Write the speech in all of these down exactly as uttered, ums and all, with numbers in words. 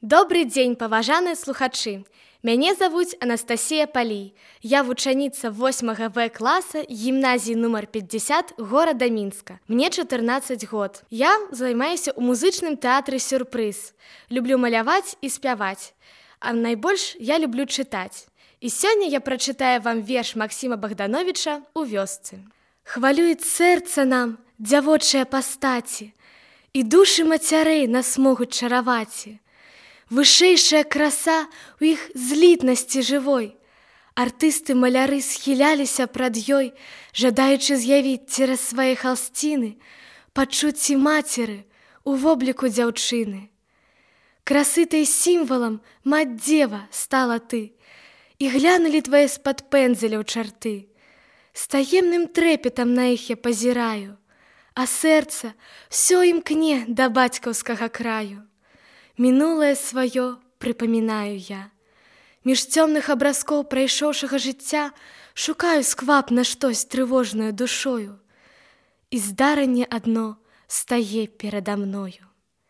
Добрый дзень, паважаныя слухачы. Мяне завуць Анастасія Палій. Я вучаніца восьмага Б класа гімназіі нумар пятьдесят горада Мінска. Мне чатырнаццаць год. Я займаюся ў музычным тэатры «Сюрпрыз». Люблю маляваць і спяваць. А найбольш я люблю чытаць. І сёння я прачытаю вам верш Максіма Богдановича «У вёсцы». Хвалюет сэрца нам дзявочыя пастаці, і душы мацярэй нас могуць чараваці. Вышэйшая краса ў іх злітнасці жывой. Артысты-маляры схіляліся прад ёй, жадаючы з'явіць цераз свае халсціны пачуцці мацеры у вобліку дзяўчыны. Красы той сімвалам, маць-дзева, стала ты, і глянулі твае з-пад пэндзеляў чарты. З таемным трэпетам на іх я пазіраю, а сэрца ўсё імкне да бацькаўскага краю. Мінулае сваё прыпамінаю я. Між цёмных абразкоў прайшоўшага жыцця шукаю сквапна штось трывожнаю душою. І здарэнне адно стае перада мною.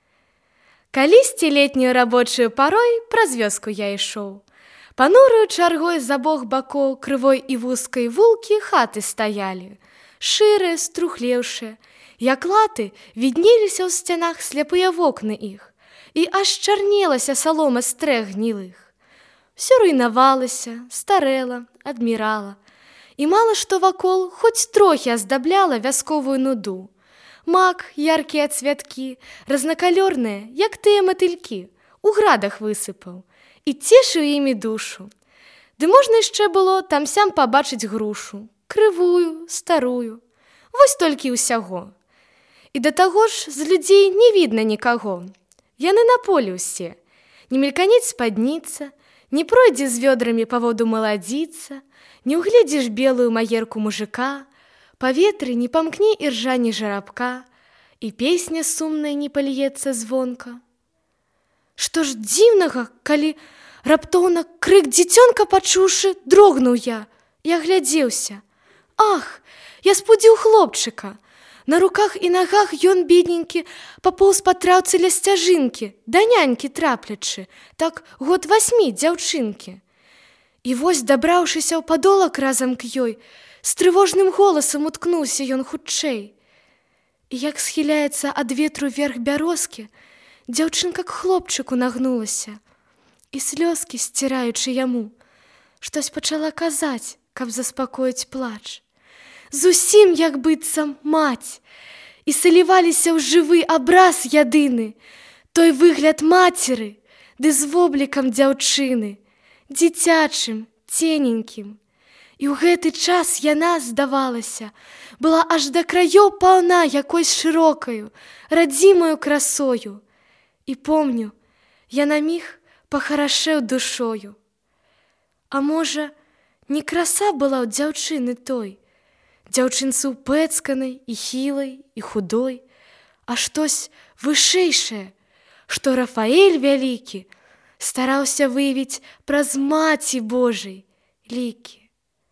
Калісьці летнюю рабочую парой праз вёску я ішоў. Панурую чаргой з абох бакоў крывой і вузкай вулкі хаты стаялі, шырыя, струхлеўшыя, як латы віднеліся ў сцянах сляпыя вокны іх, і аж чарнелася салома стрэх гнілых. Всё руйнавалася, старэла, адмірала, і мала што вакол хоць трохі аздабляла вясковую нуду. Мак, яркія цвяткі, разнакалёрныя, як тыя матылькі, у градах высыпаў, і цешыў імі душу. Ды можна яшчэ было там-сям пабачыць грушу, крывую, старую, вось толькі ўсяго. І да таго ж з людзей не відна нікаго. Яны на полі ўсе, не мельканець спадніца, не пройдзе з вёдрамі па воду маладзіца, не ўгледзіш белую маерку мужика, паветры не памкне іржа ні жарабка, і песня сумная не пальецца звонка. Што ж дзіўнага, калі раптоўна крык дзіцёнка пачуўшы, дрогнуў я, я глядзеўся. Ах, я спудзіў хлопчыка. На руках і нагах ён, бедненькі, папоўз па траўцы ля сцяжынкі, да нянькі траплячы, так год васьмі дзяўчынкі. І вось, дабраўшыся ў падолак разам к ёй, з трывожным голасам уткнуўся ён хутчэй. І як схіляецца ад ветру верх бярозкі, дзяўчынка к хлопчыку нагнулася, і слёзкі, сціраючы яму, штось пачала казаць, каб заспакоіць плач. Зусім як быццам маць, і саліваліся ў жывы абраз ядыны, той выгляд мацеры, ды з воблікам дзяўчыны, дзіцячым, цененькім. І ў гэты час яна, здавалася, была аж да краёў паўна якой шырокаю, радзімаю красою. І помню, я на міг пахарашэў душою. А можа, не краса была ў дзяўчыны той, дзяўчынцы ўпэцканай і хілай і худой, а штось вышэйшае, што Рафаэль вялікі стараўся выявіць праз маці Божай лікі.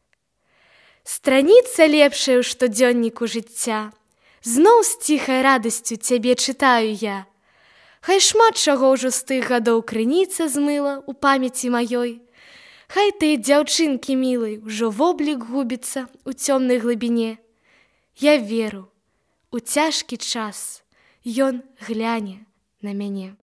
Страніца лепшая ў штодзённіку жыцця, зноў з ціхай радасцю цябе чытаю я. Хай шмат чаго ўжо з тых гадоў крыніца змыла ў памяці маёй, хай тыя дзяўчынкі мілай ужо воблік губіцца ў цёмнай глыбіне. Я веру, у цяжкі час ён гляне на мяне.